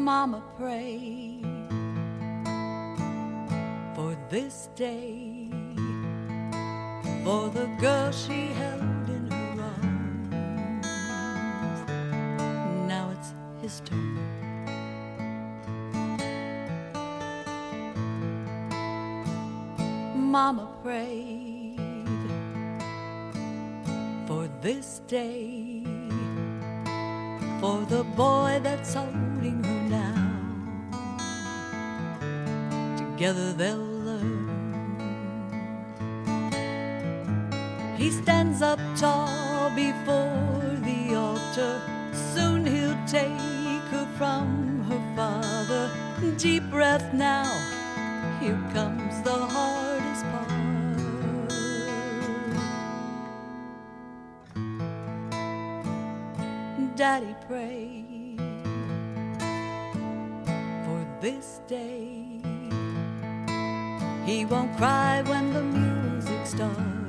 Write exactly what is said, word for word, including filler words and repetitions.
Mama prayed for this day, for the girl she held in her arms. Now it's his turn. Mama prayed for this day, for the boy that's holding her now. Together they'll learn. He stands up tall before the altar. Soon he'll take her from her father. Deep breath now, here comes the hardest part. Daddy prayed for this day. He won't cry when the music starts.